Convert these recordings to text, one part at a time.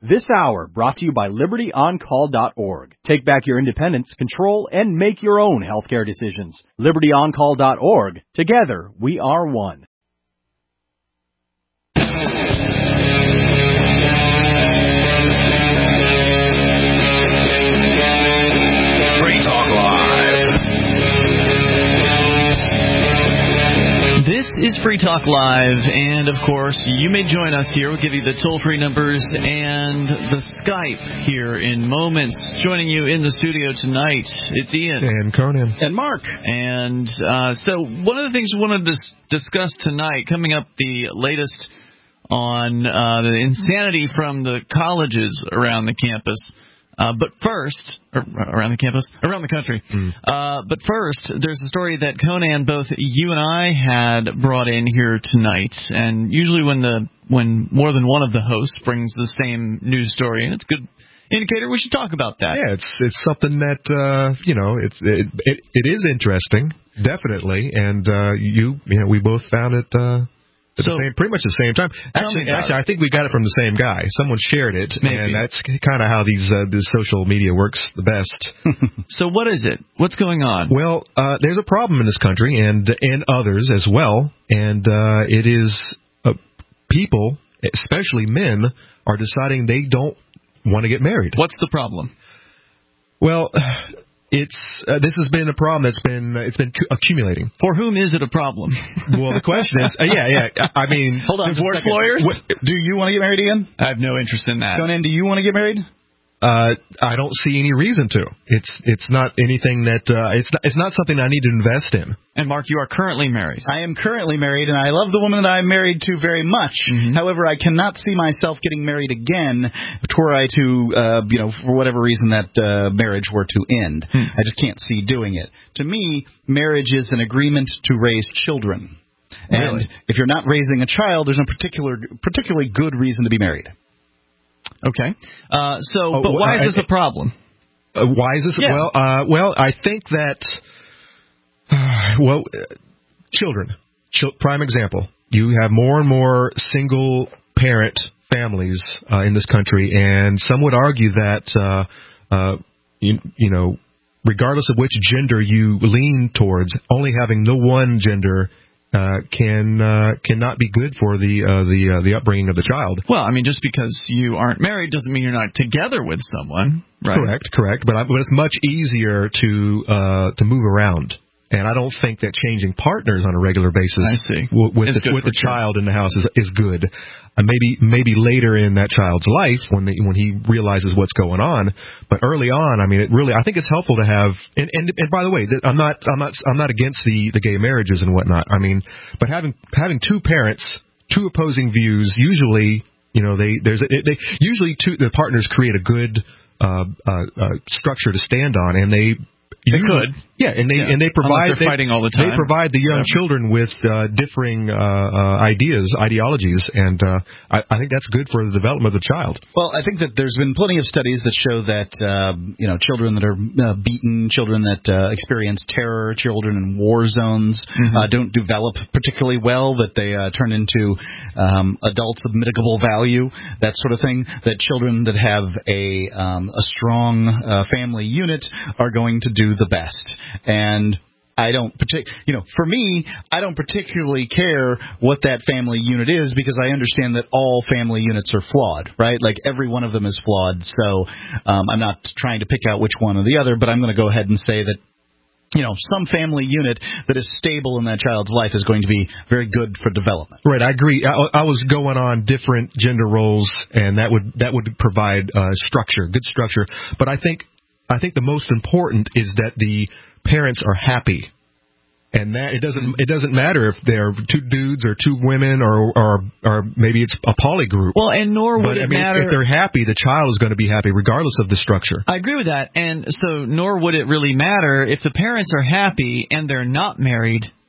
This hour brought to you by LibertyOnCall.org. Take back your independence, control, and make your own healthcare decisions. LibertyOnCall.org. Together, we are one. Free Talk Live. This is Free Talk Live, and of course, you may join us here. We'll give you the toll-free numbers and the Skype here in moments. Joining you in the studio tonight, it's Ian. And Conan. And Mark. And so one of the things we wanted to discuss tonight, coming up the latest on the insanity from the colleges around the campus. But first, around the country. But first, there's a story that Conan, both you and I had brought in here tonight. And usually when more than one of the hosts brings the same news story, and it's a good indicator, we should talk about that. Yeah, it's something that it is interesting, definitely. And we both found it. Pretty much the same time. Actually, I think we got it from the same guy. Someone shared it, Maybe. And that's kind of how this social media works the best. So what is it? What's going on? Well, there's a problem in this country and others as well, and it is people, especially men, are deciding they don't want to get married. What's the problem? Well, this has been a problem that's been accumulating. For whom is it a problem? Well, the question is, I mean, hold on, divorce lawyers. Do you want to get married, Ian? I have no interest in that. Conan, do you want to get married? I don't see any reason to. It's not anything that it's not something I need to invest in. And Mark, you are currently married. I am currently married, and I love the woman that I'm married to very much. Mm-hmm. However, I cannot see myself getting married again were I to, for whatever reason that marriage were to end. I just can't see doing it. To me, marriage is an agreement to raise children. And Really? if you're not raising a child, there's no particularly good reason to be married. Okay. But why is this a problem? Why is this? Yeah. Well, I think that, children. Prime example. You have more and more single-parent families in this country, and some would argue that, regardless of which gender you lean towards, only having the one gender cannot be good for the upbringing of the child. Well, I mean, just because you aren't married doesn't mean you're not together with someone, right? Correct. But it's much easier to move around, and I don't think that changing partners on a regular basis with the child in the house is good. Maybe later in that child's life when he realizes what's going on, but early on, I mean, I think it's helpful to have. And by the way, I'm not against the gay marriages and whatnot. I mean, but having two parents, two opposing views, usually, the partners create a good structure to stand on, and they could. Yeah, and they provide they're fighting all the time. They provide the young children with differing ideologies, and I think that's good for the development of the child. Well, I think that there's been plenty of studies that show that children that are beaten, children that experience terror, children in war zones don't develop particularly well. That they turn into adults of mitigable value, that sort of thing. That children that have a strong family unit are going to do the best. And I don't for me, I don't particularly care what that family unit is, because I understand that all family units are flawed, right? Like every one of them is flawed. So I'm not trying to pick out which one or the other, but I'm going to go ahead and say that some family unit that is stable in that child's life is going to be very good for development. Right, I agree. I was going on different gender roles, and that would provide structure, good structure. But I think the most important is that the parents are happy, and that it doesn't matter if they're two dudes or two women or maybe it's a poly group. Well, and nor would it matter if they're happy. The child is going to be happy regardless of the structure. I agree with that, and so nor would it really matter if the parents are happy and they're not married.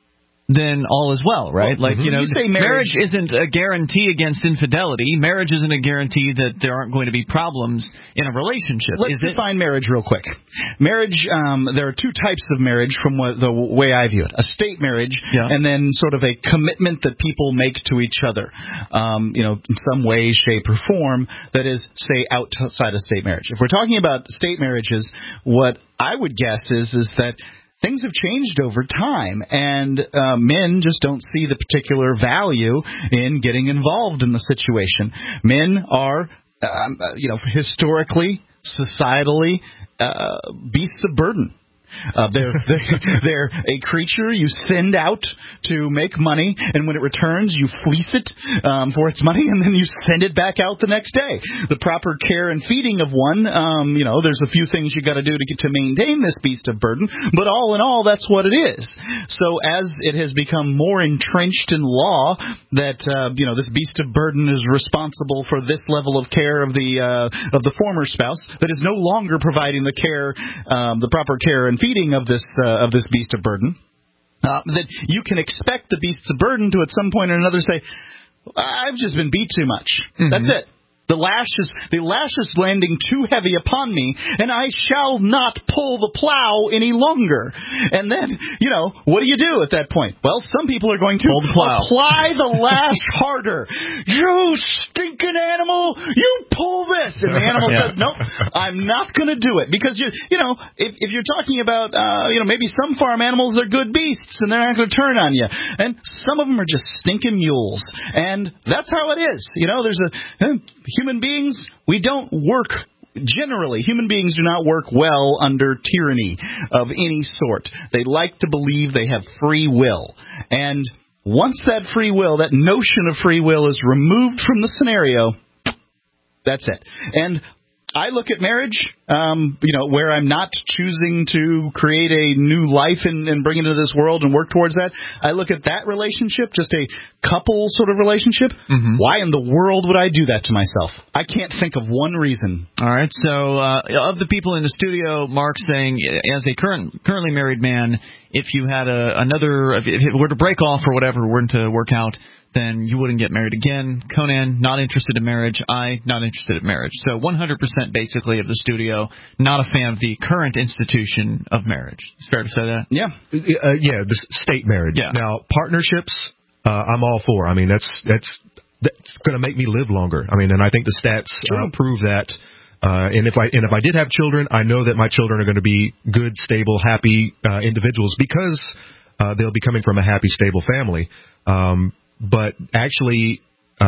then all is well, right? Well, you say marriage isn't a guarantee against infidelity. Marriage isn't a guarantee that there aren't going to be problems in a relationship. Let's define marriage real quick. Marriage, there are two types of marriage from the way I view it. A state marriage, and then sort of a commitment that people make to each other, in some way, shape, or form that is, say, outside of state marriage. If we're talking about state marriages, what I would guess is that things have changed over time, and men just don't see the particular value in getting involved in the situation. Men are, historically, societally, beasts of burden. They're a creature you send out to make money, and when it returns, you fleece it for its money, and then you send it back out the next day. The proper care and feeding of one, there's a few things you got to do to maintain this beast of burden, but all in all, that's what it is. So as it has become more entrenched in law that this beast of burden is responsible for this level of care of the former spouse that is no longer providing the care, the proper care and feeding of this beast of burden, that you can expect the beasts of burden to at some point or another say, I've just been beat too much. Mm-hmm. That's it. The lash is landing too heavy upon me, and I shall not pull the plow any longer. And then, what do you do at that point? Well, some people are going to apply the lash harder. You stinking animal, you pull this. And the animal says, nope, I'm not going to do it. Because, if you're talking about, maybe some farm animals are good beasts, and they're not going to turn on you. And some of them are just stinking mules. And that's how it is. Human beings, we don't work. Generally, human beings do not work well under tyranny of any sort. They like to believe they have free will. And once that free will, that notion of free will is removed from the scenario, that's it. And I look at marriage, where I'm not choosing to create a new life and bring it into this world and work towards that. I look at that relationship, just a couple sort of relationship. Mm-hmm. Why in the world would I do that to myself? I can't think of one reason. All right. So of the people in the studio, Mark saying, as a currently married man, if you had if it were to break off or whatever, were to work out, then you wouldn't get married again. Conan, not interested in marriage. I, not interested in marriage. So 100% basically of the studio, not a fan of the current institution of marriage. It's fair to say that? Yeah. The state marriage. Yeah. Now, partnerships, I'm all for. I mean, that's going to make me live longer. I mean, and I think the stats prove that. And if I did have children, I know that my children are going to be good, stable, happy individuals because they'll be coming from a happy, stable family. But actually,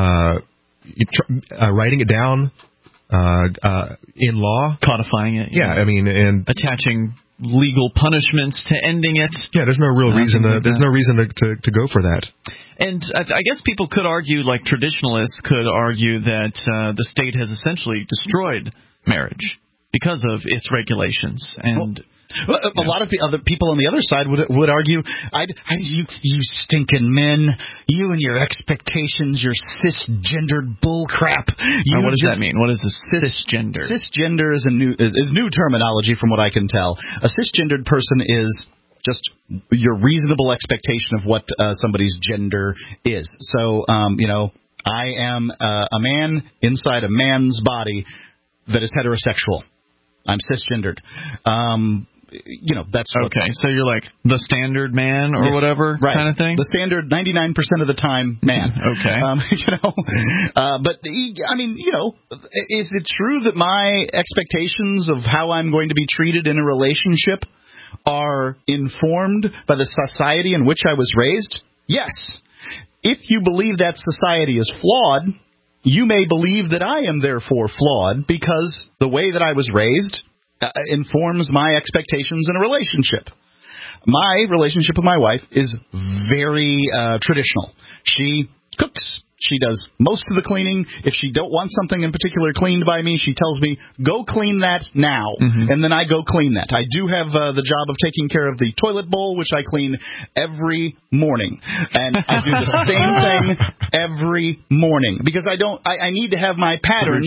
writing it down in law, codifying it, and attaching legal punishments to ending it. Yeah, there's no real reason. There's no reason to go for that. And I guess people could argue, like traditionalists could argue, that the state has essentially destroyed marriage because of its regulations and. A lot of the other people on the other side would argue, you stinking men, you and your expectations, your cisgendered bullcrap. What does that mean? What is a cisgender? Cisgender is new terminology from what I can tell. A cisgendered person is just your reasonable expectation of what somebody's gender is. So, I am a man inside a man's body that is heterosexual. I'm cisgendered. That's okay. So you're like the standard man or whatever kind of thing? The standard 99% of the time man. Okay. But is it true that my expectations of how I'm going to be treated in a relationship are informed by the society in which I was raised? Yes. If you believe that society is flawed, you may believe that I am therefore flawed because the way that I was raised informs my expectations in a relationship. My relationship with my wife is very traditional. She cooks. She does most of the cleaning. If she don't want something in particular cleaned by me, she tells me, go clean that now. Mm-hmm. And then I go clean that. I do have the job of taking care of the toilet bowl, which I clean every morning. And I do the same thing every morning because I need to have my patterns.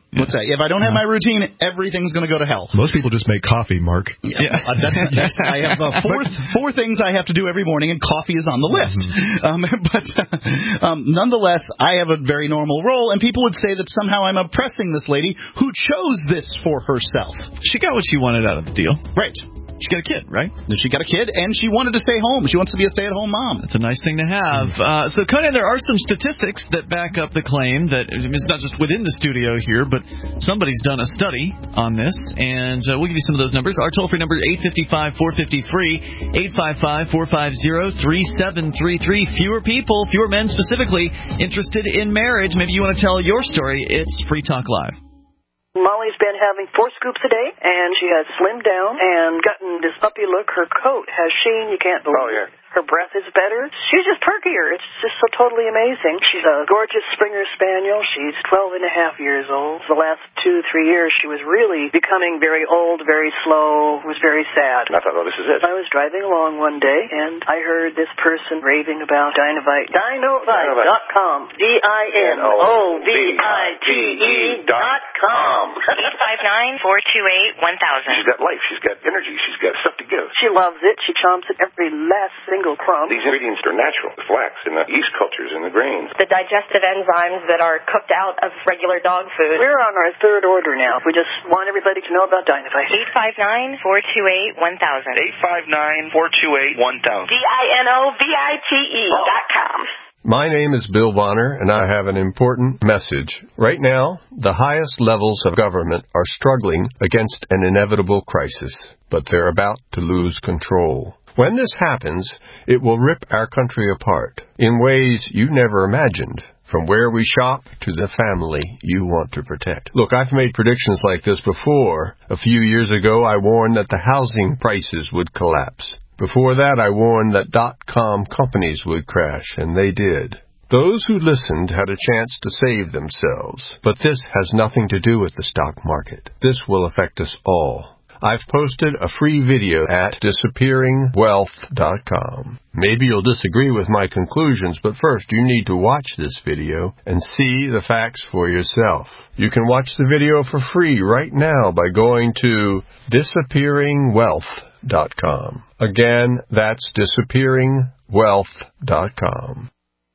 What's that? If I don't have my routine, everything's going to go to hell. Most people just make coffee, Mark. Yeah. I have four things I have to do every morning, and coffee is on the list. Nonetheless, I have a very normal role, and people would say that somehow I'm oppressing this lady who chose this for herself. She got what she wanted out of the deal. Right. She got a kid, right? She got a kid, and she wanted to stay home. She wants to be a stay-at-home mom. That's a nice thing to have. So, Conan, there are some statistics that back up the claim that it's not just within the studio here, but somebody's done a study on this, and we'll give you some of those numbers. Our toll-free number is 855-450-FREE, 855-450-3733. Fewer people, fewer men specifically, interested in marriage. Maybe you want to tell your story. It's Free Talk Live. Molly's been having 4 scoops a day, and she has slimmed down and gotten this puppy look. Her coat has sheen. You can't believe it. Her breath is better. She's just perkier. It's just so totally amazing. She's a gorgeous Springer Spaniel. She's 12 and a half years old. The last 2-3 years, she was really becoming very old, very slow, was very sad. And I thought, oh, this is it. I was driving along one day, and I heard this person raving about Dinovite. Dinovite.com. DINOVITE.com. 859-428-1000. She's got life. She's got energy. She's got stuff to give. She loves it. She chomps at every last single crumb. These ingredients are natural. The flax and the yeast cultures and the grains. The digestive enzymes that are cooked out of regular dog food. We're on our 3rd order now. We just want everybody to know about Dinovite. 859-428-1000. 859-428-1000. DINOVITE.com. My name is Bill Bonner, and I have an important message. Right now, the highest levels of government are struggling against an inevitable crisis, but they're about to lose control. When this happens, it will rip our country apart in ways you never imagined, from where we shop to the family you want to protect. Look, I've made predictions like this before. A few years ago, I warned that the housing prices would collapse. Before that, I warned that .com companies would crash, and they did. Those who listened had a chance to save themselves. But this has nothing to do with the stock market. This will affect us all. I've posted a free video at disappearingwealth.com. Maybe you'll disagree with my conclusions, but first you need to watch this video and see the facts for yourself. You can watch the video for free right now by going to disappearingwealth.com. Again, that's disappearingwealth.com.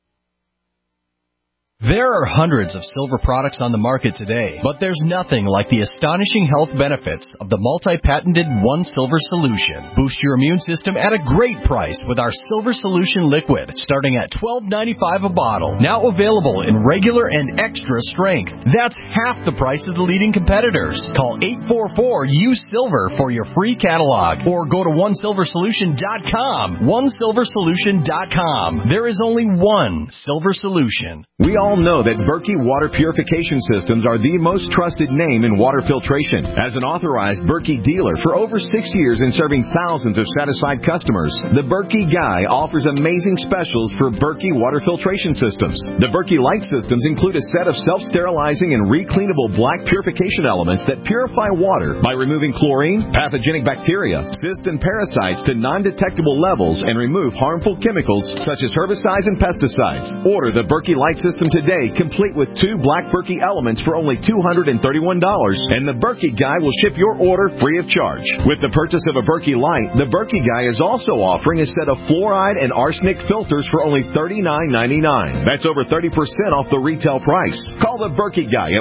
There are hundreds of silver products on the market today, but there's nothing like the astonishing health benefits of the multi-patented One Silver Solution. Boost your immune system at a great price with our Silver Solution Liquid, starting at $12.95 a bottle. Now available in regular and extra strength. That's half the price of the leading competitors. Call 844-USILVER for your free catalog, or go to OneSilverSolution.com. OneSilverSolution.com. There is only one Silver Solution. We all know that Berkey Water Purification Systems are the most trusted name in water filtration. As an authorized Berkey dealer for over 6 years and serving thousands of satisfied customers, the Berkey Guy offers amazing specials for Berkey Water Filtration Systems. The Berkey Light Systems include a set of self-sterilizing and recleanable black purification elements that purify water by removing chlorine, pathogenic bacteria, cysts, and parasites to non-detectable levels and remove harmful chemicals such as herbicides and pesticides. Order the Berkey Light System today, complete with 2 black Berkey elements for only $231, and the Berkey Guy will ship your order free of charge. With the purchase of a Berkey Light, the Berkey Guy is also offering a set of fluoride and arsenic filters for only $39.99. That's over 30% off the retail price. Call the Berkey Guy at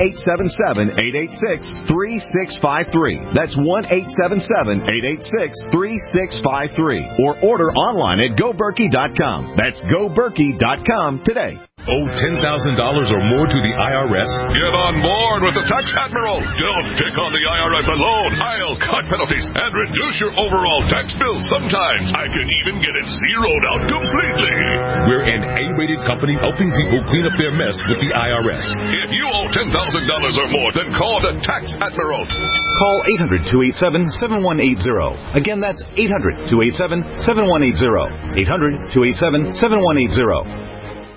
1-877-886-3653. That's 1-877-886-3653. Or order online at GoBerkey.com. That's GoBerkey.com today. Owe $10,000 or more to the IRS? Get on board with the Tax Admiral. Don't pick on the IRS alone. I'll cut penalties and reduce your overall tax bill. Sometimes I can even get it zeroed out completely. We're an A-rated company helping people clean up their mess with the IRS. If you owe $10,000 or more, then call the Tax Admiral. Call 800-287-7180. Again, that's 800-287-7180. 800-287-7180.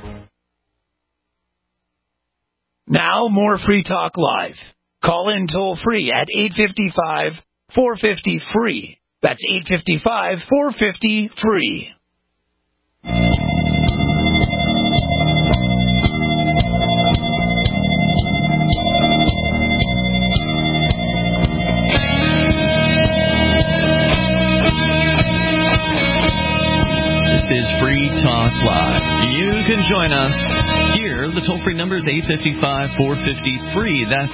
Now, more Free Talk Live. Call in toll-free at 855-450-FREE. That's 855-450-FREE. join us here. The toll-free number is 855-450-FREE. That's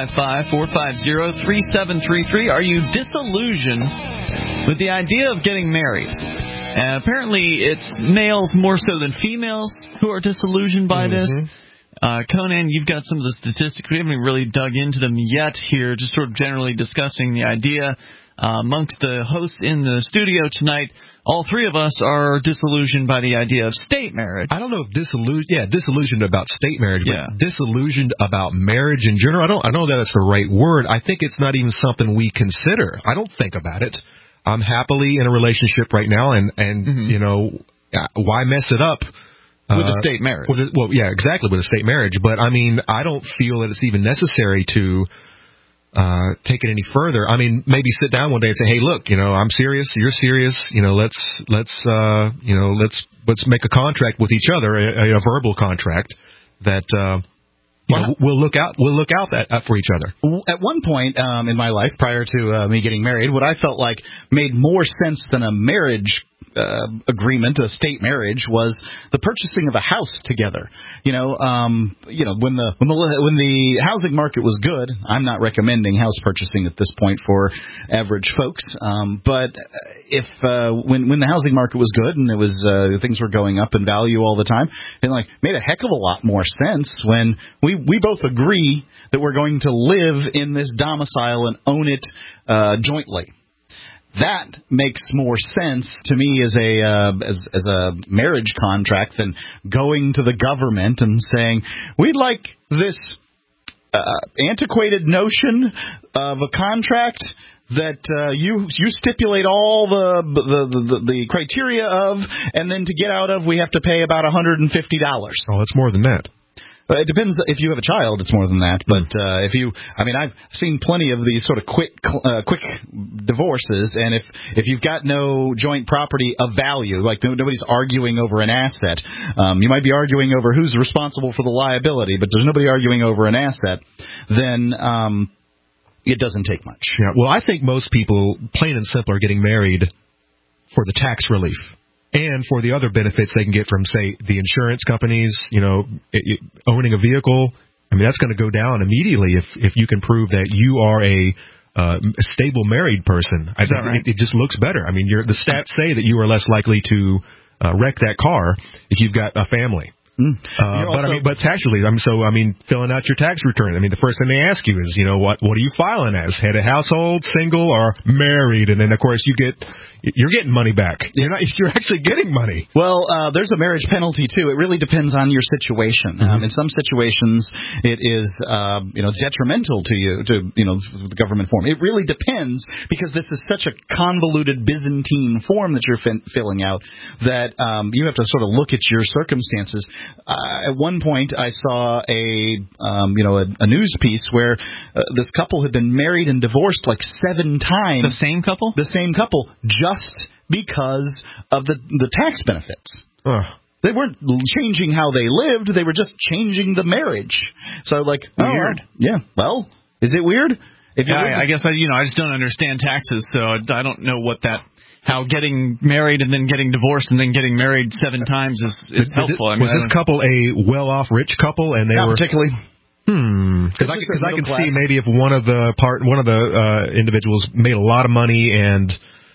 855-450-3733. Are you disillusioned with the idea of getting married? Apparently, it's males more so than females who are disillusioned by this. Conan, you've got some of the statistics. We haven't really dug into them yet here, just sort of generally discussing the idea. Amongst the hosts in the studio tonight, all three of us are disillusioned by the idea of state marriage. I don't know if disillusioned about state marriage, but disillusioned about marriage in general. I don't know that that's the right word. I think it's not even something we consider. I don't think about it. I'm happily in a relationship right now, and you know, why mess it up? With a state marriage. Exactly, with a state marriage. But, I mean, I don't feel that it's even necessary to take it any further. I mean, maybe sit down one day and say, hey, look, you know, I'm serious, you're serious, you know, let's make a contract with each other, a verbal contract that we'll look out for each other. At one point in my life, prior to me getting married, what I felt like made more sense than a marriage agreement, a state marriage, was the purchasing of a house together. When the housing market was good, I'm not recommending house purchasing at this point for average folks. But if when the housing market was good and it was things were going up in value all the time, it made a heck of a lot more sense when we both agree that we're going to live in this domicile and own it jointly. That makes more sense to me as a marriage contract than going to the government and saying, we'd like this antiquated notion of a contract that you stipulate all the criteria of, and then to get out of, we have to pay about $150. Oh, it's more than that. It depends. If you have a child, it's more than that. But I've seen plenty of these sort of quick divorces, and if you've got no joint property of value, like nobody's arguing over an asset, you might be arguing over who's responsible for the liability, but there's nobody arguing over an asset, then it doesn't take much. Yeah. Well, I think most people, plain and simple, are getting married for the tax relief. And for the other benefits they can get from, say, the insurance companies, owning a vehicle. I mean, that's going to go down immediately if you can prove that you are a stable married person. I think right? It just looks better. I mean, the stats say that you are less likely to wreck that car if you've got a family. But tax relief. Filling out your tax return. I mean, the first thing they ask you is, what are you filing as? Head of household, single, or married? And then, of course, you're getting money back. You're actually getting money. Well, there's a marriage penalty too. It really depends on your situation. In some situations, it is detrimental to you to the government form. It really depends, because this is such a convoluted Byzantine form that you're filling out that you have to sort of look at your circumstances. At one point, I saw a news piece where this couple had been married and divorced like 7 times. The same couple? The same couple, just because of the tax benefits. They weren't changing how they lived; they were just changing the marriage. So, weird. Well, is it weird? I guess I just don't understand taxes, so I don't know how getting married and then getting divorced and then getting married 7 times is helpful. Was this couple a well-off rich couple, and they were particularly? Because I can see maybe if one of the individuals made a lot of money and.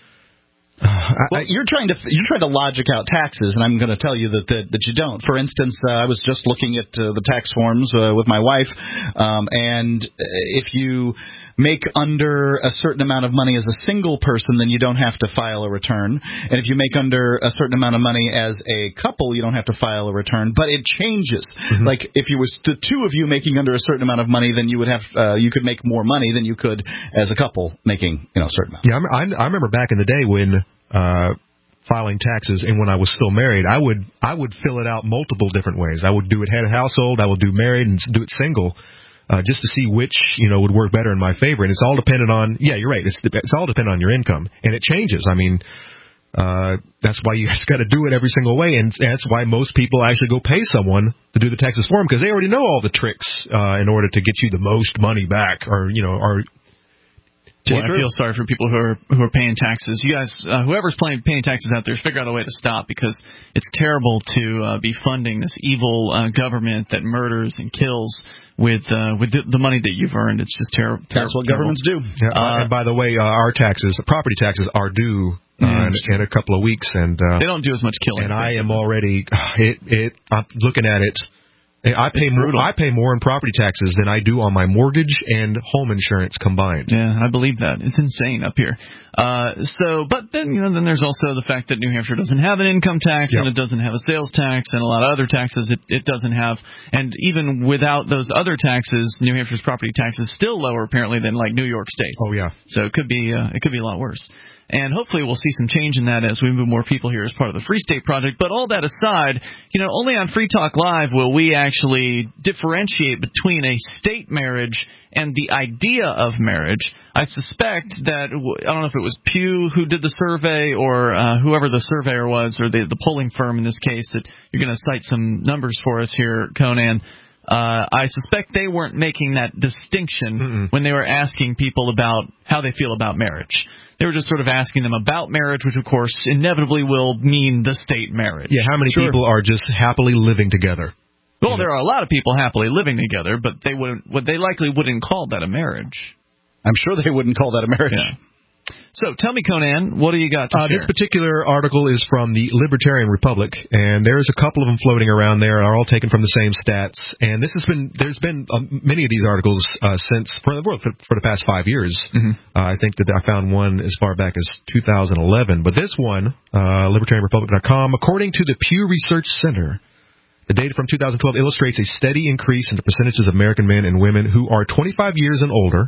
You're trying to logic out taxes, and I'm going to tell you that you don't. For instance, I was just looking at the tax forms with my wife, and if you make under a certain amount of money as a single person, then you don't have to file a return. And if you make under a certain amount of money as a couple, you don't have to file a return. But it changes. Like if you was the two of you making under a certain amount of money, then you would have you could make more money than you could as a couple making a certain amount. Yeah, I remember back in the day when filing taxes, and when I was still married, I would fill it out multiple different ways. I would do it head of household, I would do married, and do it single. Just to see which, would work better in my favor. And it's all dependent on, you're right, it's all dependent on your income. And it changes. I mean, that's why you got to do it every single way. And that's why most people actually go pay someone to do the taxes for them, because they already know all the tricks in order to get you the most money back, or Well, I feel sorry for people who are paying taxes. You guys, whoever's paying taxes out there, figure out a way to stop, because it's terrible to be funding this evil government that murders and kills with the money that you've earned. It's just terrible. That's what governments do. Yeah, and by the way, our taxes, property taxes, are due in a couple of weeks, and they don't do as much killing. And I am already I'm looking at it. I pay more in property taxes than I do on my mortgage and home insurance combined. Yeah, I believe that. It's insane up here. But then then there's also the fact that New Hampshire doesn't have an income tax, and it doesn't have a sales tax, and a lot of other taxes it doesn't have. And even without those other taxes, New Hampshire's property tax is still lower apparently than like New York State's. Oh yeah. So it could be a lot worse. And hopefully we'll see some change in that as we move more people here as part of the Free State Project. But all that aside, only on Free Talk Live will we actually differentiate between a state marriage and the idea of marriage. I suspect that, I don't know if it was Pew who did the survey or whoever the surveyor was, or the polling firm in this case, that you're going to cite some numbers for us here, Conan. I suspect they weren't making that distinction when they were asking people about how they feel about marriage. They were just sort of asking them about marriage, which, of course, inevitably will mean the state marriage. Yeah, how many people are just happily living together? Well, there are a lot of people happily living together, but they likely wouldn't call that a marriage. I'm sure they wouldn't call that a marriage. Yeah. So tell me, Conan, what do you got to share? This particular article is from the Libertarian Republic, and there's a couple of them floating around there, are all taken from the same stats. And there's been many of these articles since for the past 5 years. I think that I found one as far back as 2011. But this one, LibertarianRepublic.com, according to the Pew Research Center, the data from 2012 illustrates a steady increase in the percentages of American men and women who are 25 years and older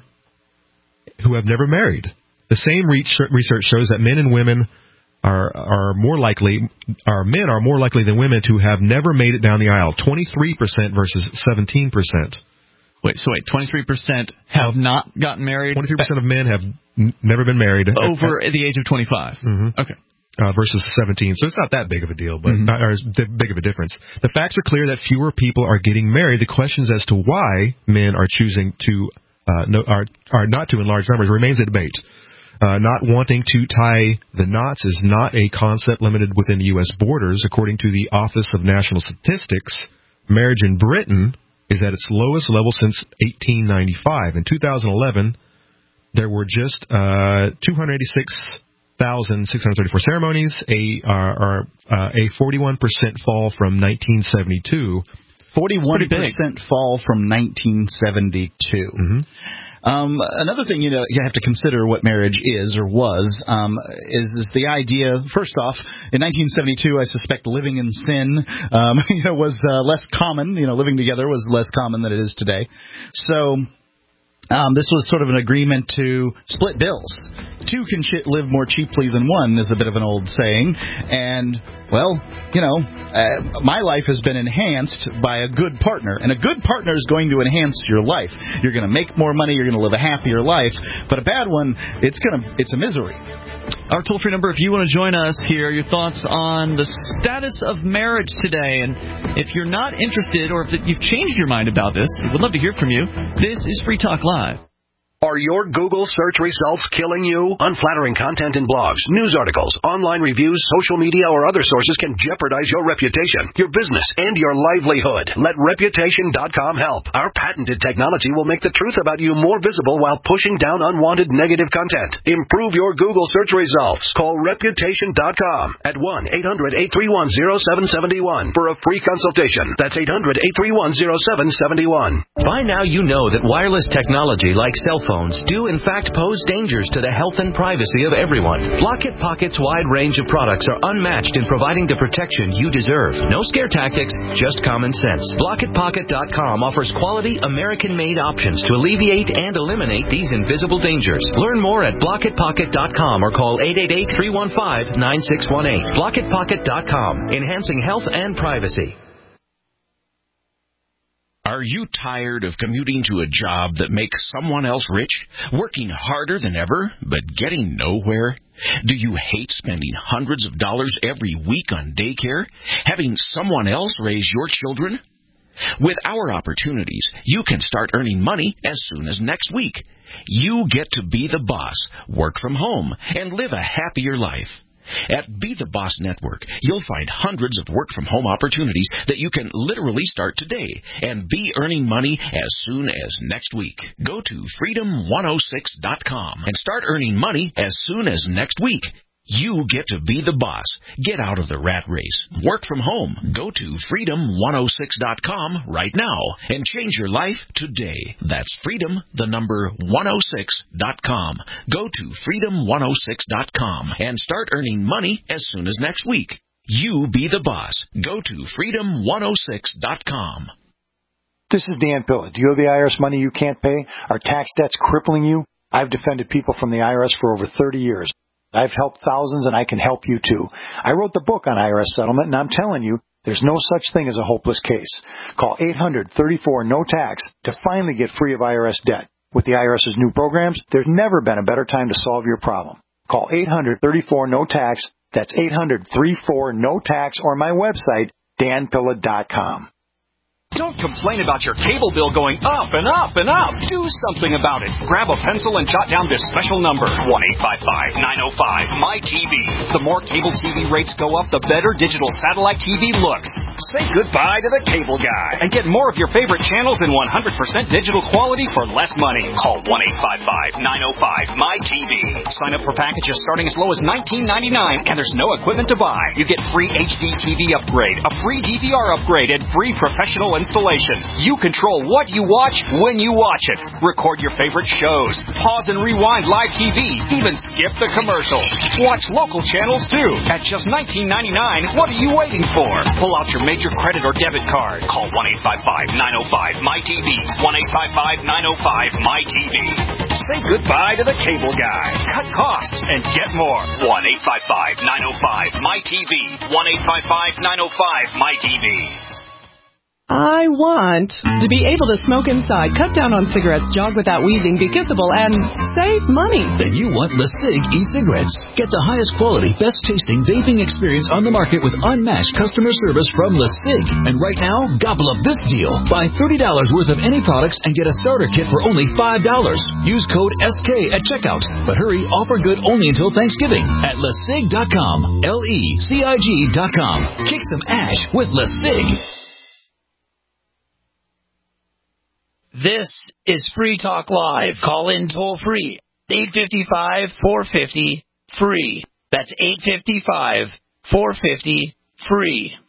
who have never married. The same research shows that men and women are more likely than women to have never made it down the aisle. 23% versus 17%. Wait, 23% have not gotten married? 23% of men have never been married. Over the age of 25. Okay. Versus 17. So it's not that big of a deal, but not as big of a difference. The facts are clear that fewer people are getting married. The questions as to why men are choosing to are not to in large numbers remains a debate. Not wanting to tie the knots is not a concept limited within the U.S. borders. According to the Office of National Statistics, marriage in Britain is at its lowest level since 1895. In 2011, there were just 286,634 ceremonies, a 41% fall from 1972. 41% fall from 1972. Another thing you have to consider what marriage is or was is the idea. First off, in 1972, I suspect living in sin was less common. Living together was less common than it is today. So this was sort of an agreement to split bills. Two can live more cheaply than one is a bit of an old saying. And, well, my life has been enhanced by a good partner. And a good partner is going to enhance your life. You're going to make more money. You're going to live a happier life. But a bad one, it's a misery. Our toll-free number, if you want to join us here, your thoughts on the status of marriage today. And if you're not interested or if you've changed your mind about this, we'd love to hear from you. This is Free Talk Live. Are your Google search results killing you? Unflattering content in blogs, news articles, online reviews, social media, or other sources can jeopardize your reputation, your business, and your livelihood. Let Reputation.com help. Our patented technology will make the truth about you more visible while pushing down unwanted negative content. Improve your Google search results. Call Reputation.com at 1-800-831-0771 for a free consultation. That's 800-831-0771. By now you know that wireless technology like cell phones do in fact pose dangers to the health and privacy of everyone. Blockit Pocket's wide range of products are unmatched in providing the protection you deserve. No scare tactics, just common sense. BlockitPocket.com offers quality American-made options to alleviate and eliminate these invisible dangers. Learn more at BlockitPocket.com or call 888-315-9618. BlockitPocket.com, enhancing health and privacy. Are you tired of commuting to a job that makes someone else rich, working harder than ever, but getting nowhere? Do you hate spending hundreds of dollars every week on daycare, having someone else raise your children? With our opportunities, you can start earning money as soon as next week. You get to be the boss, work from home, and live a happier life. At Be the Boss Network, you'll find hundreds of work-from-home opportunities that you can literally start today and be earning money as soon as next week. Go to freedom106.com and start earning money as soon as next week. You get to be the boss. Get out of the rat race. Work from home. Go to freedom106.com right now and change your life today. That's freedom106.com. Go to freedom106.com and start earning money as soon as next week. You be the boss. Go to freedom106.com. This is Dan Pilla. Do you have the IRS money you can't pay? Are tax debts crippling you? I've defended people from the IRS for over 30 years. I've helped thousands, and I can help you, too. I wrote the book on IRS settlement, and I'm telling you, there's no such thing as a hopeless case. Call 800-34-NO-TAX to finally get free of IRS debt. With the IRS's new programs, there's never been a better time to solve your problem. Call 800-34-NO-TAX. That's 800-34-NO-TAX, or my website, danpilla.com. Don't complain about your cable bill going up and up and up. Do something about it. Grab a pencil and jot down this special number, 1-855-905-MY-TV. The more cable TV rates go up, the better digital satellite TV looks. Say goodbye to the cable guy and get more of your favorite channels in 100% digital quality for less money. Call 1-855-905-MY-TV. Sign up for packages starting as low as $19.99, and there's no equipment to buy. You get free HD TV upgrade, a free DVR upgrade, and free professional installation. You control what you watch when you watch it. Record your favorite shows. Pause and rewind live TV. Even skip the commercials. Watch local channels too. At just $19.99, what are you waiting for? Pull out your major credit or debit card. Call 1-855-905-MY-TV. 1-855-905-MY-TV. Say goodbye to the cable guy. Cut costs and get more. 1-855-905-MY-TV. 1-855-905-MY-TV. I want to be able to smoke inside, cut down on cigarettes, jog without wheezing, be kissable, and save money. Then you want LeSig e-cigarettes. Get the highest quality, best-tasting vaping experience on the market with unmatched customer service from LeSig. And right now, gobble up this deal. Buy $30 worth of any products and get a starter kit for only $5. Use code SK at checkout. But hurry, offer good only until Thanksgiving at LeSig.com. LECIG.com. Kick some ash with LeSig. This is Free Talk Live. Call in toll free. 855-450-FREE. That's 855-450-FREE.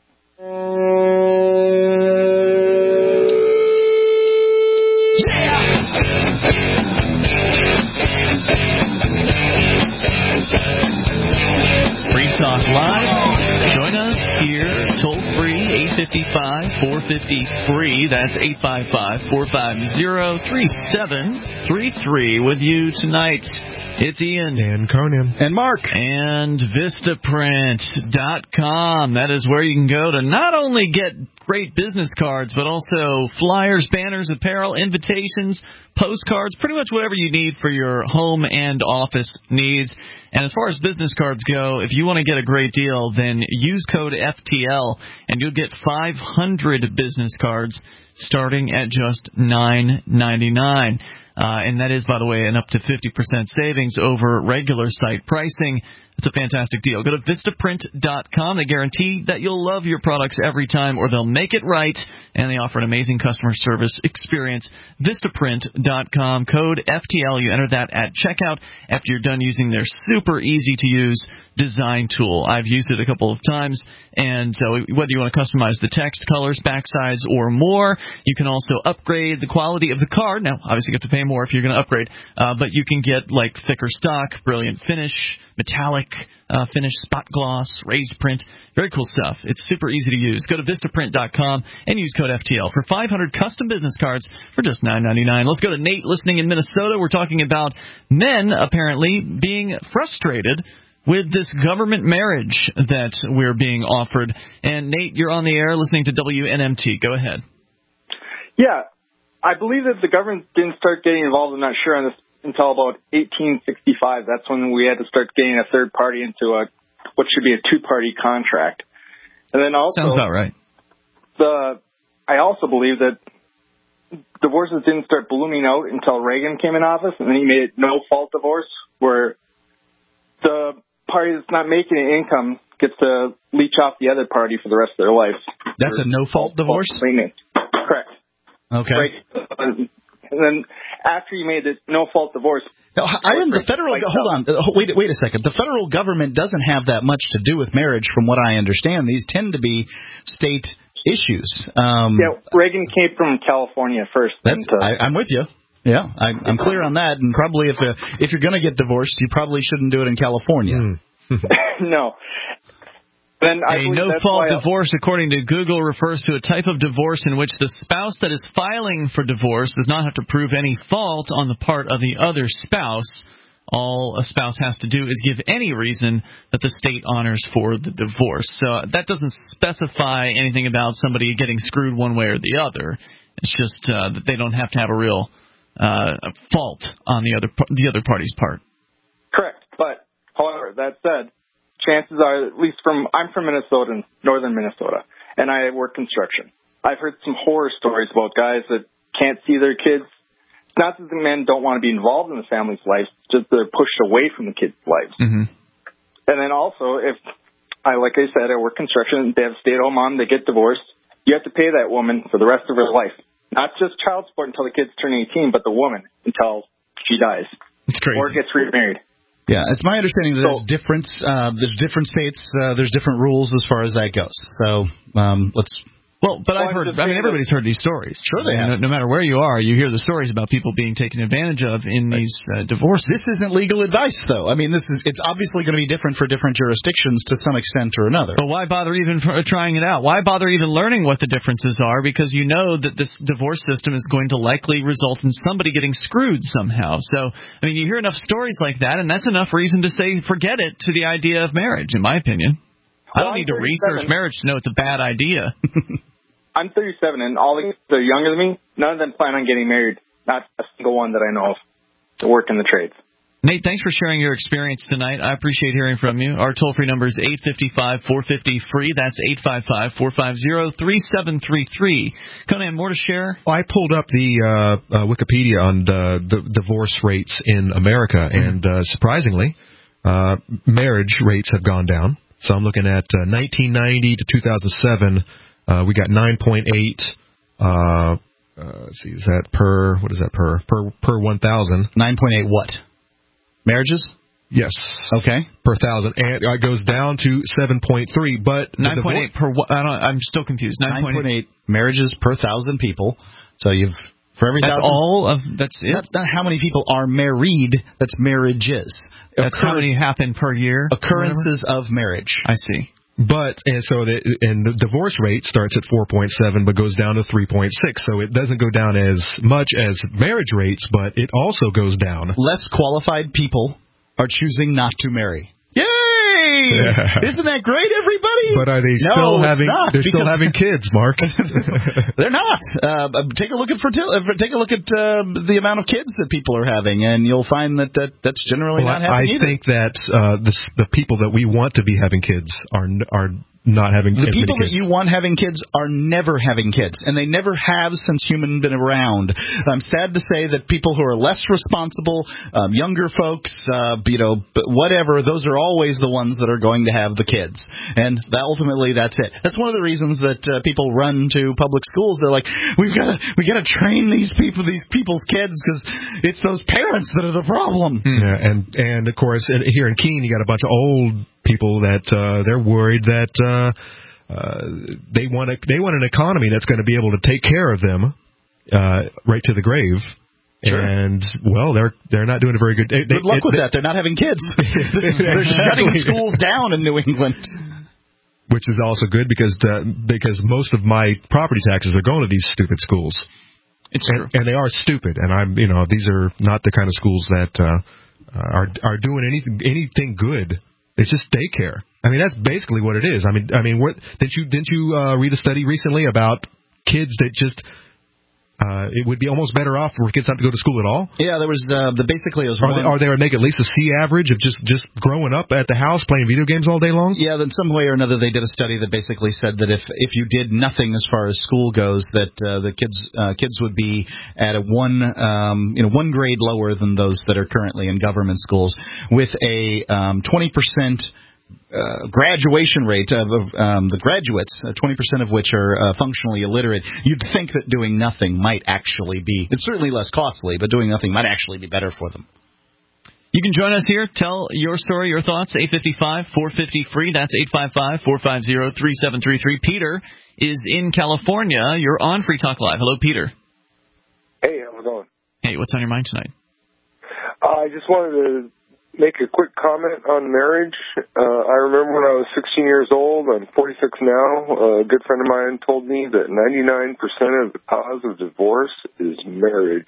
Free Talk Live. Join us here, toll free, 855-450-FREE. That's 855-450-3733. With you tonight, it's Ian. And Conan. And Mark. And Vistaprint.com. That is where you can go to not only get great business cards, but also flyers, banners, apparel, invitations, postcards, pretty much whatever you need for your home and office needs. And as far as business cards go, if you want to get a great deal, then use code FTL, and you'll get 500 business cards starting at just $9.99. And that is, by the way, an up to 50% savings over regular site pricing. It's a fantastic deal. Go to Vistaprint.com. They guarantee that you'll love your products every time, or they'll make it right, and they offer an amazing customer service experience. Vistaprint.com, code FTL. You enter that at checkout after you're done using their super easy-to-use design tool. I've used it a couple of times, and so whether you want to customize the text, colors, backsides, or more, you can also upgrade the quality of the card. Now, obviously, you have to pay more if you're going to upgrade, but you can get like thicker stock, brilliant finish, metallic finish, spot gloss, raised print. Very cool stuff. It's super easy to use. Go to Vistaprint.com and use code FTL for 500 custom business cards for just $9.99. Let's go to Nate listening in Minnesota. We're talking about men apparently being frustrated with this government marriage that we're being offered. And Nate, you're on the air listening to WNMT. Go ahead. Yeah, I believe that the government didn't start getting involved, I'm not sure, on this until about 1865. That's when we had to start getting a third party into what should be a two-party contract. And then also, sounds about right. The I also believe that divorces didn't start blooming out until Reagan came in office, and then he made it no-fault divorce, where the party that's not making an income gets to leech off the other party for the rest of their life. That's a no-fault divorce? Correct. Okay. Right. And then after you made it no-fault divorce... the federal... Hold on. Wait a second. The federal government doesn't have that much to do with marriage, from what I understand. These tend to be state issues. Reagan came from California first. I'm with you. Yeah, I'm clear on that. And probably if you're going to get divorced, you probably shouldn't do it in California. No. Then a no-fault divorce, according to Google, refers to a type of divorce in which the spouse that is filing for divorce does not have to prove any fault on the part of the other spouse. All a spouse has to do is give any reason that the state honors for the divorce. So that doesn't specify anything about somebody getting screwed one way or the other. It's just that they don't have to have a real fault on the other party's part. Correct. But, however, that said, chances are, at least I'm from Minnesota, northern Minnesota, and I work construction. I've heard some horror stories about guys that can't see their kids. It's not that the men don't want to be involved in the family's life, it's just they're pushed away from the kids' lives. Mm-hmm. And then also, like I said, I work construction, they have a stay-at-home mom, they get divorced, you have to pay that woman for the rest of her life. Not just child support until the kids turn 18, but the woman until she dies. It's crazy. Or gets remarried. Yeah, it's my understanding that there's different states, there's different rules as far as that goes. So let's... everybody's heard these stories. Sure they have. No matter where you are, you hear the stories about people being taken advantage of in these divorces. This isn't legal advice, though. I mean, it's obviously going to be different for different jurisdictions to some extent or another. But why bother even trying it out? Why bother even learning what the differences are? Because you know that this divorce system is going to likely result in somebody getting screwed somehow. So, I mean, you hear enough stories like that, and that's enough reason to say forget it to the idea of marriage, in my opinion. I don't need to research marriage to know it's a bad idea. I'm 37, and all the kids that are younger than me, none of them plan on getting married. Not a single one that I know of to work in the trades. Nate, thanks for sharing your experience tonight. I appreciate hearing from you. Our toll-free number is 855-450-FREE. That's 855-450-3733. Conan, more to share? I pulled up the Wikipedia on the divorce rates in America, and surprisingly, marriage rates have gone down. So I'm looking at 1990 to 2007. We got 9.8. Let's see, is that per 1,000? 9.8 what? Marriages? Yes. Okay. Per 1,000, and it goes down to 7.3. But 9.8 per what? I'm still confused. 9.8 marriages per 1,000 people. So for every 1,000. That's all of. That's it. That's not how many people are married. That's marriages. That's how many happen per year. Occurrences of marriage. I see. But the divorce rate starts at 4.7 but goes down to 3.6. So it doesn't go down as much as marriage rates, but it also goes down. Less qualified people are choosing not to marry. Yay! Yeah. Isn't that great, everybody? But are they still still having kids, Mark? They're not. Take a look at the amount of kids that people are having, and you'll find that's generally not happening. I think that the people that we want to be having kids are not having the people that you want having kids are never having kids, and they never have since humans been around. I'm sad to say that people who are less responsible, younger folks, whatever, those are always the ones that are going to have the kids, and ultimately that's it. That's one of the reasons that people run to public schools. They're like, we gotta train these people's kids because it's those parents that are the problem. Yeah, and of course here in Keene you got a bunch of old people that they're worried that they want an economy that's going to be able to take care of them right to the grave. Sure. And they're not doing a very good. Good luck with that. They're not having kids. They're shutting schools down in New England. Which is also good because most of my property taxes are going to these stupid schools. It's true. And they are stupid. And these are not the kind of schools that are doing anything good. It's just daycare. I mean, that's basically what it is. I mean, what didn't you read a study recently about kids that just It would be almost better off for kids not to go to school at all. Yeah, there was basically it was or they would make at least a C average of just growing up at the house playing video games all day long. Yeah, then some way or another they did a study that basically said that if you did nothing as far as school goes, that the kids would be at a one grade lower than those that are currently in government schools, with a 20% graduation rate of the graduates, 20% of which are functionally illiterate. You'd think that doing nothing might actually be, it's certainly less costly, but doing nothing might actually be better for them. You can join us here. Tell your story, your thoughts, 855-450-FREE. That's 855-450-3733. Peter is in California. You're on Free Talk Live. Hello, Peter. Hey, how's it going? Hey, what's on your mind tonight? I just wanted to make a quick comment on marriage. I remember when I was 16 years old, I'm 46 now, a good friend of mine told me that 99% of the cause of divorce is marriage.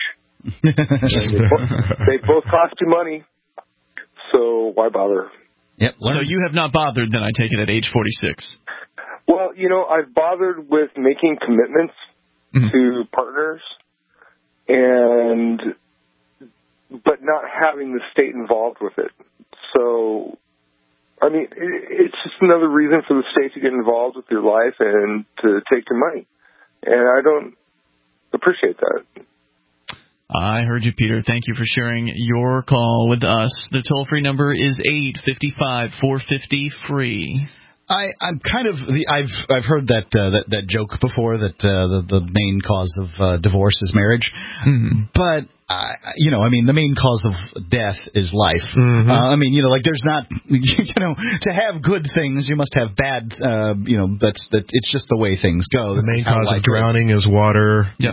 They both cost you money, so why bother? Yep. So you have not bothered, then, I take it, at age 46? Well, I've bothered with making commitments to partners, but not having the state involved with it. So, I mean, it's just another reason for the state to get involved with your life and to take your money. And I don't appreciate that. I heard you, Peter. Thank you for sharing your call with us. The toll-free number is 855-450-FREE. I'm kind of I've heard that joke before that the main cause of divorce is marriage, but the main cause of death is life. There's not to have good things you must have bad. It's just the way things go. The main cause of drowning is water. Yeah.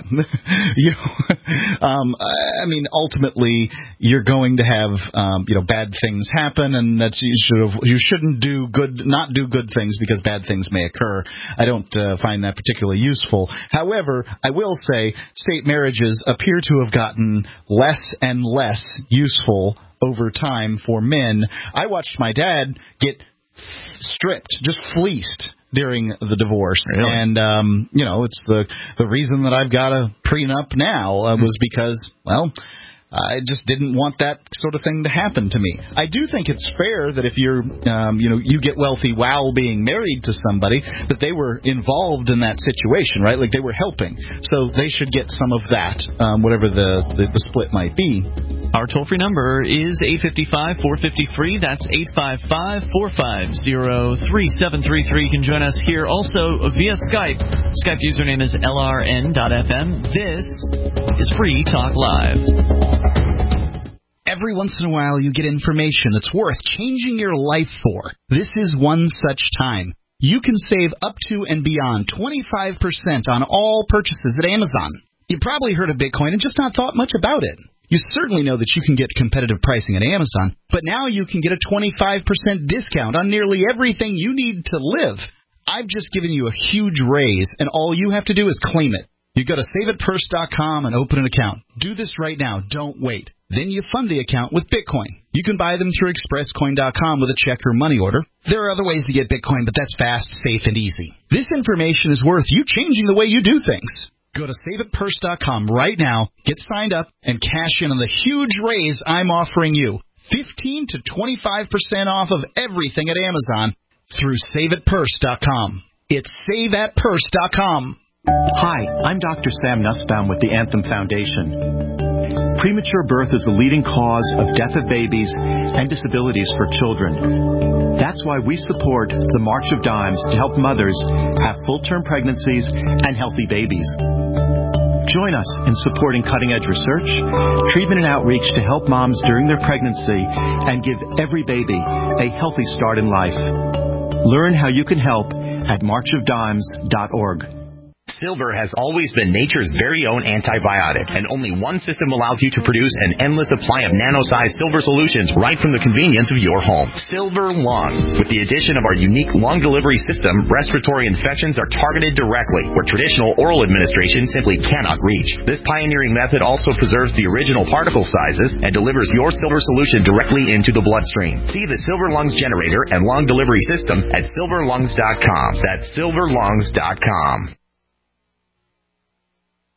Ultimately you're going to have bad things happen, and that's you shouldn't not do good things because bad things may occur. I don't find that particularly useful. However, I will say state marriages appear to have gotten less and less useful over time for men. I watched my dad get stripped, just fleeced during the divorce. Really? And, it's the reason that I've got a prenup now was because, I just didn't want that sort of thing to happen to me. I do think it's fair that if you're, you get wealthy while being married to somebody, that they were involved in that situation, right? Like they were helping. So they should get some of that, whatever the split might be. Our toll-free number is 855-450-FREE. That's 855-450-3733. You can join us here also via Skype. Skype username is LRN.FM. This is Free Talk Live. Every once in a while you get information that's worth changing your life for. This is one such time. You can save up to and beyond 25% on all purchases at Amazon. You probably heard of Bitcoin and just not thought much about it. You certainly know that you can get competitive pricing at Amazon, but now you can get a 25% discount on nearly everything you need to live. I've just given you a huge raise, and all you have to do is claim it. You go to SaveItPurse.com and open an account. Do this right now. Don't wait. Then you fund the account with Bitcoin. You can buy them through ExpressCoin.com with a check or money order. There are other ways to get Bitcoin, but that's fast, safe, and easy. This information is worth you changing the way you do things. Go to SaveItPurse.com right now, get signed up, and cash in on the huge raise I'm offering you. 15 to 25% off of everything at Amazon through SaveItPurse.com. It's SaveAtPurse.com. Hi, I'm Dr. Sam Nussbaum with the Anthem Foundation. Premature birth is the leading cause of death of babies and disabilities for children. That's why we support the March of Dimes to help mothers have full-term pregnancies and healthy babies. Join us in supporting cutting-edge research, treatment, and outreach to help moms during their pregnancy and give every baby a healthy start in life. Learn how you can help at marchofdimes.org. Silver has always been nature's very own antibiotic, and only one system allows you to produce an endless supply of nano-sized silver solutions right from the convenience of your home. Silver Lung. With the addition of our unique lung delivery system, respiratory infections are targeted directly, where traditional oral administration simply cannot reach. This pioneering method also preserves the original particle sizes and delivers your silver solution directly into the bloodstream. See the Silver Lungs generator and lung delivery system at silverlungs.com. That's silverlungs.com.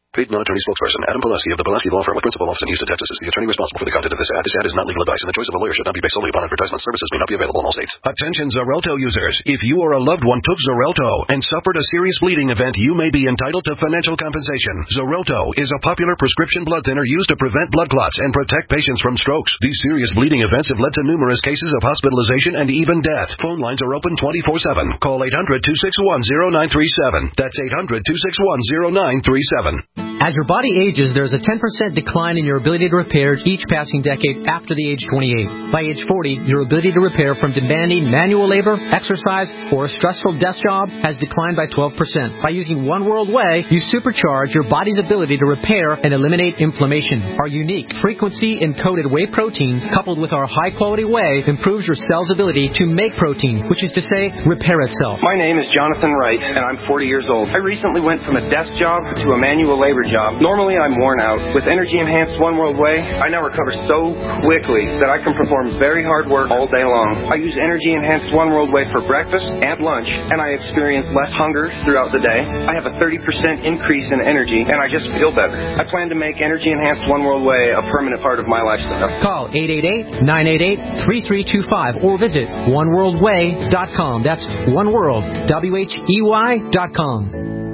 Paid non-attorney spokesperson Adam Pulaski of the Pulaski Law Firm with principal office in Houston, Texas is the attorney responsible for the content of this ad. This ad is not legal advice, and the choice of a lawyer should not be based solely upon advertisement. Services may not be available in all states. Attention Xarelto users. If you or a loved one took Xarelto and suffered a serious bleeding event, you may be entitled to financial compensation. Xarelto is a popular prescription blood thinner used to prevent blood clots and protect patients from strokes. These serious bleeding events have led to numerous cases of hospitalization and even death. Phone lines are open 24/7. Call 800-261-0937. That's 800-261-0937. As your body ages, there's a 10% decline in your ability to repair each passing decade after the age 28. By age 40, your ability to repair from demanding manual labor, exercise, or a stressful desk job has declined by 12%. By using One World Whey, you supercharge your body's ability to repair and eliminate inflammation. Our unique frequency-encoded whey protein, coupled with our high-quality whey, improves your cell's ability to make protein, which is to say, repair itself. My name is Jonathan Wright, and I'm 40 years old. I recently went from a desk job to a manual labor job. Normally, I'm worn out. With energy-enhanced One World Whey, I now recover so quickly that I can perform very hard work all day long. I use energy-enhanced One World Whey for breakfast and lunch, and I experience less hunger throughout the day. I have a 30% increase in energy, and I just feel better. I plan to make energy-enhanced One World Whey a permanent part of my lifestyle. Call 888-988-3325 or visit oneworldwhey.com. That's oneworld, WHEY.com.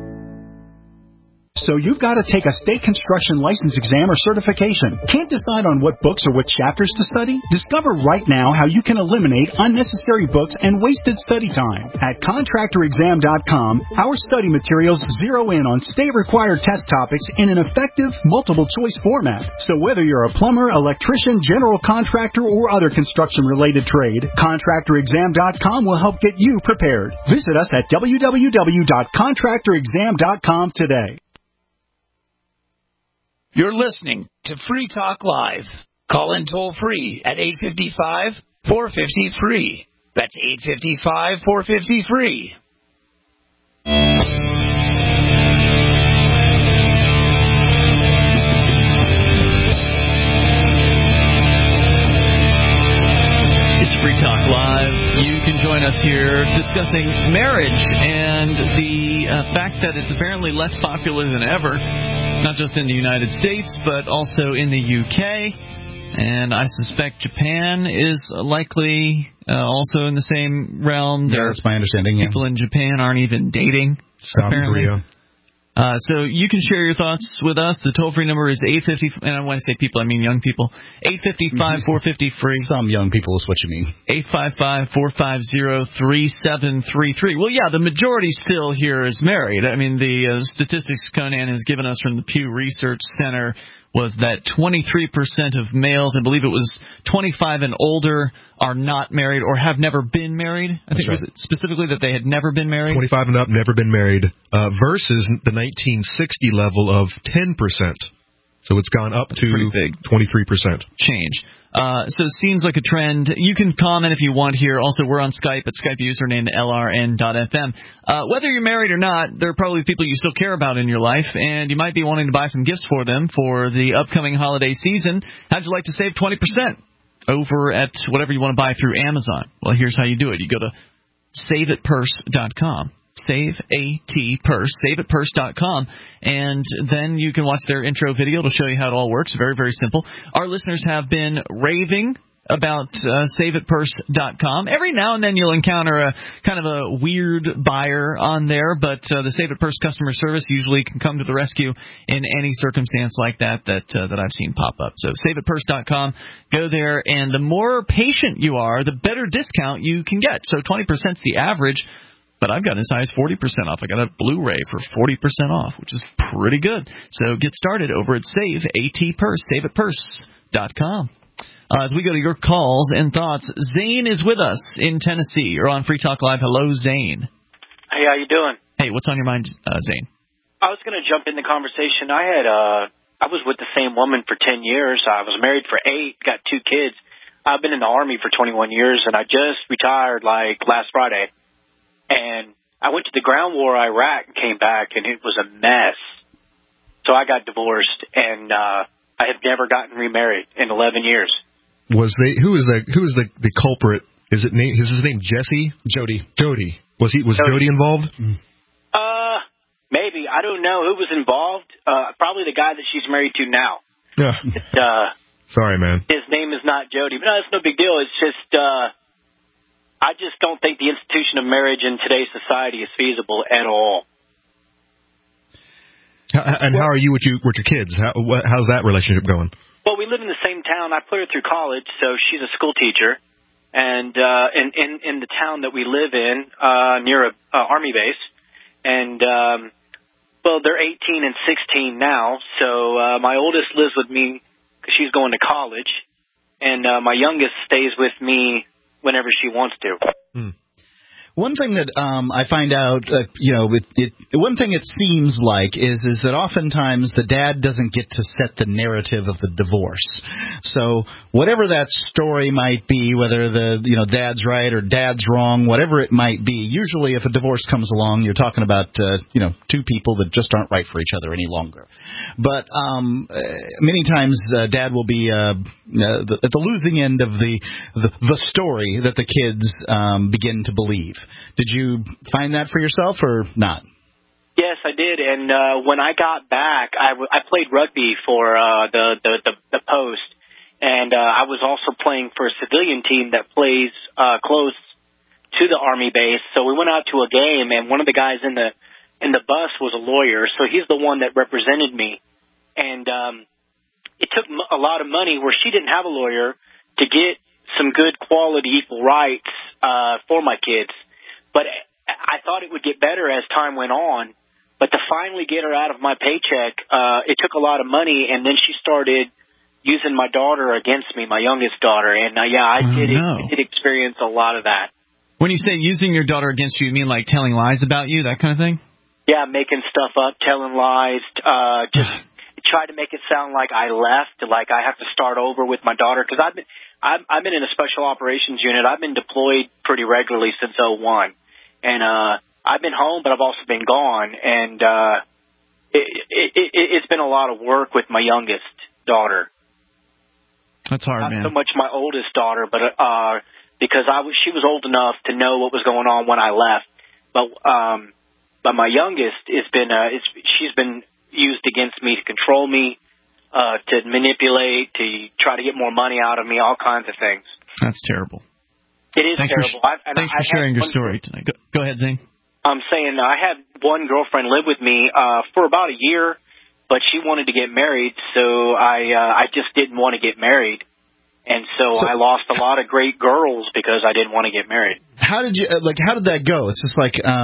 So you've got to take a state construction license exam or certification. Can't decide on what books or what chapters to study? Discover right now how you can eliminate unnecessary books and wasted study time. At contractorexam.com, our study materials zero in on state-required test topics in an effective multiple-choice format. So whether you're a plumber, electrician, general contractor, or other construction-related trade, contractorexam.com will help get you prepared. Visit us at www.contractorexam.com today. You're listening to Free Talk Live. Call in toll-free at 855-450-FREE. That's 855-450-FREE. It's Free Talk Live. You can join us here discussing marriage and the fact that it's apparently less popular than ever. Not just in the United States, but also in the UK. And I suspect Japan is likely also in the same realm. Yeah, that's my understanding. People in Japan aren't even dating. South Korea. So you can share your thoughts with us. The toll-free number is 850, and when I say people, I mean young people. 855-450-FREE. Some young people is what you mean. 855-450-3733. Well, yeah, the majority still here is married. I mean, the statistics Conan has given us from the Pew Research Center was that 23% of males, I believe it was 25 and older, are not married or have never been married. I think it was specifically that they had never been married. 25 and up, never been married, versus the 1960 level of 10%. So it's gone up to 23% change. So it seems like a trend. You can comment if you want here. Also, we're on Skype at Skype username LRN.FM. Whether you're married or not, there are probably people you still care about in your life, and you might be wanting to buy some gifts for them for the upcoming holiday season. How'd you like to save 20% over at whatever you want to buy through Amazon? Well, here's how you do it. You go to saveitpurse.com. saveitpurse.com, and then you can watch their intro video to show you how it all works. Very, very simple. Our listeners have been raving about saveitpurse.com. Every now and then you'll encounter a kind of a weird buyer on there, but the Save It Purse customer service usually can come to the rescue in any circumstance like that I've seen pop up. So saveitpurse.com, go there, and the more patient you are, the better discount you can get. So 20% is the average. But I've got as high as 40% off. I got a Blu-ray for 40% off, which is pretty good. So get started over at saveitpurse.com. As we go to your calls and thoughts, Zane is with us in Tennessee. You're on Free Talk Live. Hello, Zane. Hey, how you doing? Hey, what's on your mind, Zane? I was going to jump in the conversation. I was with the same woman for 10 years. I was married for 8, got 2 kids. I've been in the Army for 21 years, and I just retired last Friday. And I went to the ground war Iraq and came back, and it was a mess. So I got divorced, and I have never gotten remarried in 11 years. Who is the culprit? Is his name Jesse? Jody. Was Jody involved? Maybe. Jody. I don't know who was involved. Probably the guy that she's married to now. Yeah. Sorry, man. His name is not Jody. But no, it's no big deal. It's just I just don't think the institution of marriage in today's society is feasible at all. And how are you with your kids? How's that relationship going? Well, we live in the same town. I put her through college, so she's a school teacher. And in the town that we live in, near a Army base. And, well, they're 18 and 16 now. So my oldest lives with me because she's going to college. And my youngest stays with me whenever she wants to. One thing that I find out, one thing it seems like is that oftentimes the dad doesn't get to set the narrative of the divorce. So whatever that story might be, whether dad's right or dad's wrong, whatever it might be, usually if a divorce comes along, you're talking about two people that just aren't right for each other any longer. But many times dad will be at the losing end of the story that the kids begin to believe. Did you find that for yourself or not? Yes, I did. And when I got back, I played rugby for the Post, and I was also playing for a civilian team that plays close to the Army base. So we went out to a game, and one of the guys in the bus was a lawyer, so he's the one that represented me. And it took a lot of money where she didn't have a lawyer to get some good quality equal rights for my kids. But I thought it would get better as time went on. But to finally get her out of my paycheck, it took a lot of money. And then she started using my daughter against me, my youngest daughter. And, I did experience a lot of that. When you say using your daughter against you, you mean like telling lies about you, that kind of thing? Yeah, making stuff up, telling lies, just try to make it sound like I left, like I have to start over with my daughter. Because I've been in a special operations unit. I've been deployed pretty regularly since 2001. And I've been home, but I've also been gone. And it's been a lot of work with my youngest daughter. That's hard, man. Not so much my oldest daughter, but because she was old enough to know what was going on when I left. But my youngest she's been used against me to control me, to manipulate, to try to get more money out of me, all kinds of things. That's terrible. It is terrible. Thanks for sharing your story tonight. Go ahead, Zane. I'm saying I had one girlfriend live with me for about a year, but she wanted to get married, so I just didn't want to get married. And so I lost a lot of great girls because I didn't want to get married. How did that go? It's just like, I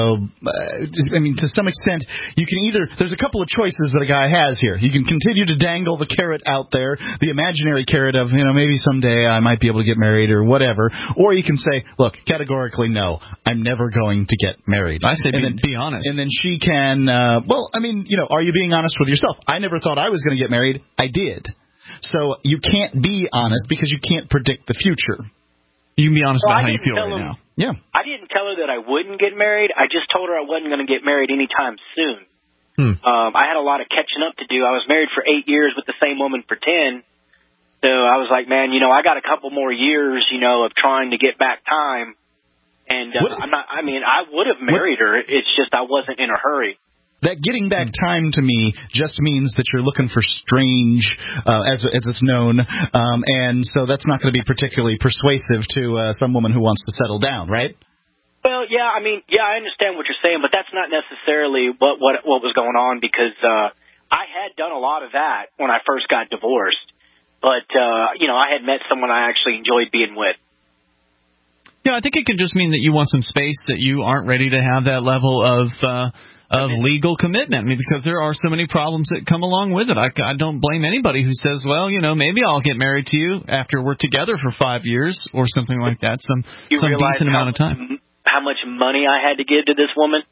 mean, to some extent, you can there's a couple of choices that a guy has here. You can continue to dangle the carrot out there, the imaginary carrot of, maybe someday I might be able to get married or whatever. Or you can say, look, categorically, no, I'm never going to get married. I say be honest. And then she can, are you being honest with yourself? I never thought I was going to get married. I did. So you can't be honest because you can't predict the future. You can be honest about how you feel right now. Yeah. I didn't tell her that I wouldn't get married. I just told her I wasn't going to get married anytime soon. I had a lot of catching up to do. I was married for 8 years with the same woman for 10. So I was like, man, I got a couple more years, of trying to get back time. And I would have married her. It's just I wasn't in a hurry. That getting back time to me just means that you're looking for strange, as it's known, and so that's not going to be particularly persuasive to some woman who wants to settle down, right? Well, yeah, I understand what you're saying, but that's not necessarily what was going on because I had done a lot of that when I first got divorced, but I had met someone I actually enjoyed being with. Yeah, I think it could just mean that you want some space, that you aren't ready to have that level of legal commitment. Because there are so many problems that come along with it. I don't blame anybody who says, well, maybe I'll get married to you after we're together for 5 years or something like that, some decent amount of time. How much money I had to give to this woman?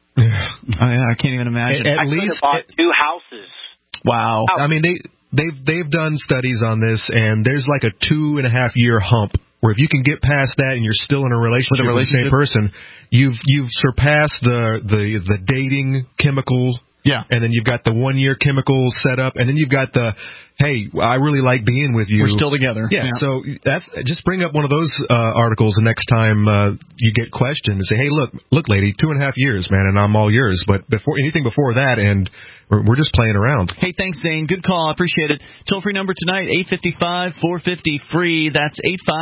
I can't even imagine. I could have bought 2 houses. Wow. I mean, they've done studies on this, and there's like a 2.5 year hump where if you can get past that and you're still in a relationship with the same person, you've surpassed the dating chemical Yeah. And then you've got the 1-year chemical setup, and then you've got the, hey, I really like being with you. We're still together. Yeah. So that's just bring up one of those articles the next time you get questioned and say, hey, look, lady, 2.5 years, man, and I'm all yours. But anything before that, and we're just playing around. Hey, thanks, Zane. Good call. I appreciate it. Toll-free number tonight, 855-450-FREE. That's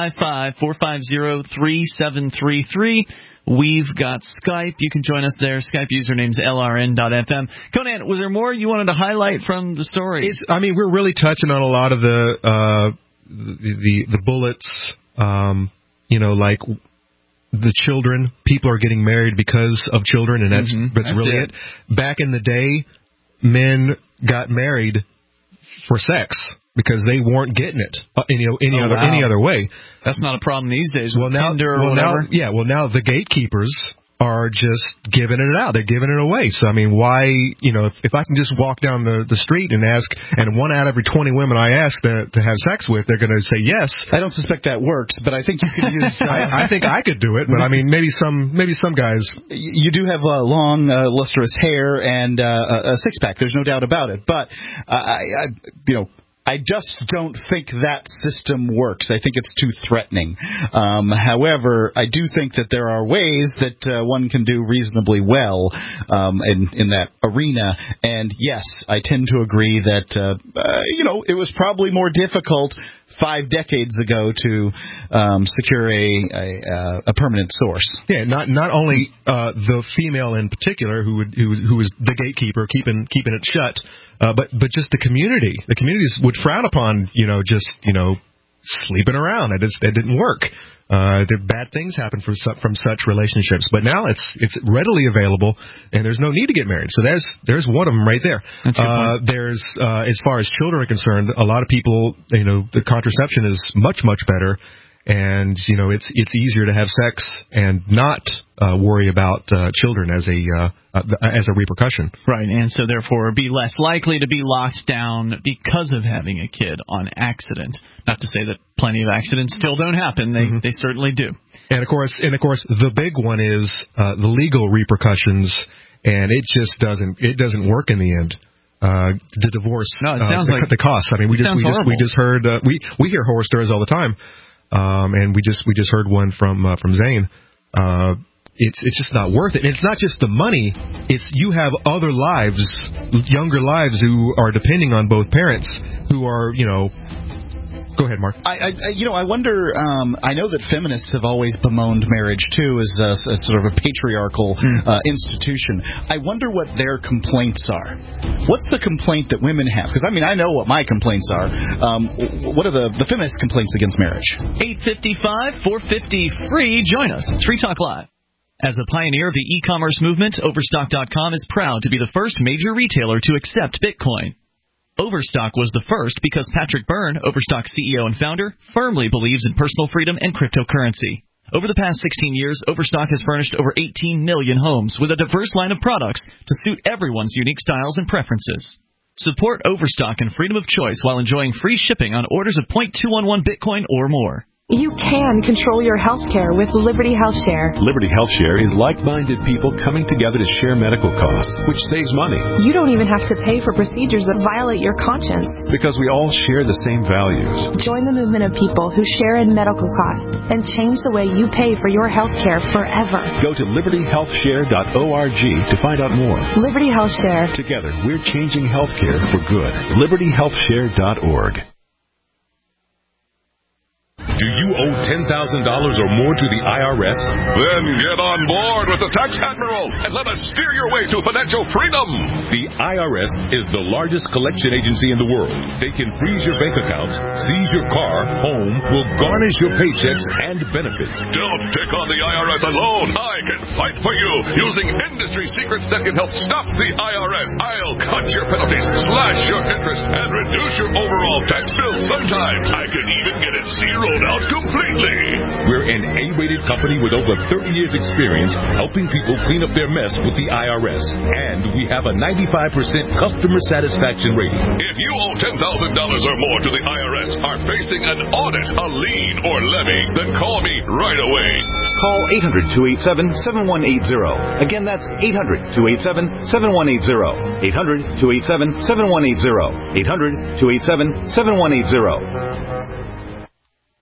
855-450-3733. We've got Skype. You can join us there. Skype username's LRN.FM. Conan, was there more you wanted to highlight from the story? We're really touching on a lot of the bullets, like the children. People are getting married because of children, and that's really it. Back in the day, men got married for sex because they weren't getting it any other way. That's not a problem these days with Tinder or whatever. Now the gatekeepers are just giving it out. They're giving it away. So, why, if I can just walk down the street and ask, and 1 out of every 20 women I ask to have sex with, they're going to say yes. I don't suspect that works, but I think you could use... I think I could do it, but maybe some guys... You do have long, lustrous hair and a six-pack. There's no doubt about it. But, I just don't think that system works. I think it's too threatening. However, I do think that there are ways that one can do reasonably well in that arena. And yes, I tend to agree that it was probably more difficult 5 decades ago to secure a permanent source. Yeah, not only the female in particular who was the gatekeeper, keeping it shut, but just the community. The communities would frown upon just sleeping around. That didn't work. Bad things happen from such relationships. But now it's readily available, and there's no need to get married. So there's one of them right there. There's as far as children are concerned, a lot of people, the contraception is much better, and it's easier to have sex and not worry about children as a repercussion. Right, and so therefore be less likely to be locked down because of having a kid on accident. Not to say that plenty of accidents still don't happen. They certainly do. And of course, the big one is the legal repercussions, and it just doesn't work in the end. The divorce, it sounds like the costs. We just heard we hear horror stories all the time, and we just heard one from Zane. It's just not worth it. And it's not just the money. It's you have other lives, younger lives who are depending on both parents who are, Go ahead, Mark. I wonder. I know that feminists have always bemoaned marriage too as a sort of a patriarchal institution. I wonder what their complaints are. What's the complaint that women have? Because I know what my complaints are. What are the feminist complaints against marriage? 855-450-FREE. Join us. It's Free Talk Live. As a pioneer of the e-commerce movement, Overstock.com is proud to be the first major retailer to accept Bitcoin. Overstock was the first because Patrick Byrne, Overstock CEO and founder, firmly believes in personal freedom and cryptocurrency. Over the past 16 years, Overstock has furnished over 18 million homes with a diverse line of products to suit everyone's unique styles and preferences. Support Overstock and freedom of choice while enjoying free shipping on orders of 0.211 Bitcoin or more. You can control your health care with Liberty Health Share. Liberty Health Share is like-minded people coming together to share medical costs, which saves money. You don't even have to pay for procedures that violate your conscience. Because we all share the same values. Join the movement of people who share in medical costs and change the way you pay for your health care forever. Go to libertyhealthshare.org to find out more. Liberty Health Share. Together, we're changing health care for good. libertyhealthshare.org. Do you owe $10,000 or more to the IRS? Then get on board with the Tax Admiral and let us steer your way to financial freedom. The IRS is the largest collection agency in the world. They can freeze your bank accounts, seize your car, home, will garnish your paychecks and benefits. Don't take on the IRS alone. I can fight for you using industry secrets that can help stop the IRS. I'll cut your penalties, slash your interest, and reduce your overall tax bill. Sometimes I can even get it zeroed out completely. We're an A-rated company with over 30 years experience helping people clean up their mess with the IRS. And we have a 95% customer satisfaction rating. If you owe $10,000 or more to the IRS, are facing an audit, a lien, or levy, then call me right away. Call 800-287-7180. Again, that's 800-287-7180. 800-287-7180. 800-287-7180.